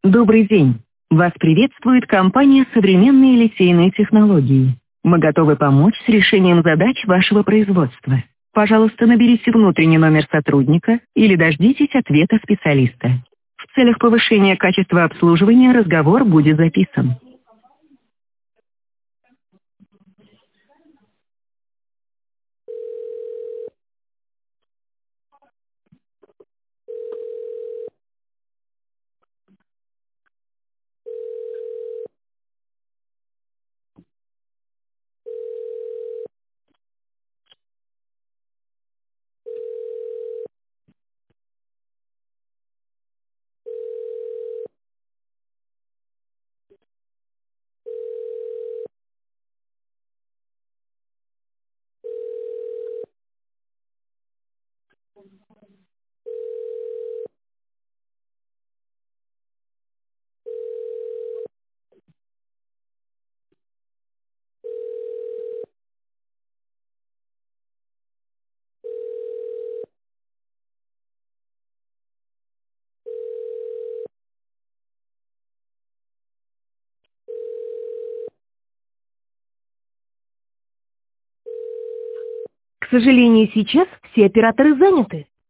Добрый день. Вас приветствует компания «Современные литейные технологии». Мы готовы помочь с решением задач вашего производства. Пожалуйста, наберите внутренний номер сотрудника или дождитесь ответа специалиста. В целях повышения качества обслуживания разговор будет записан. К сожалению, сейчас все операторы заняты.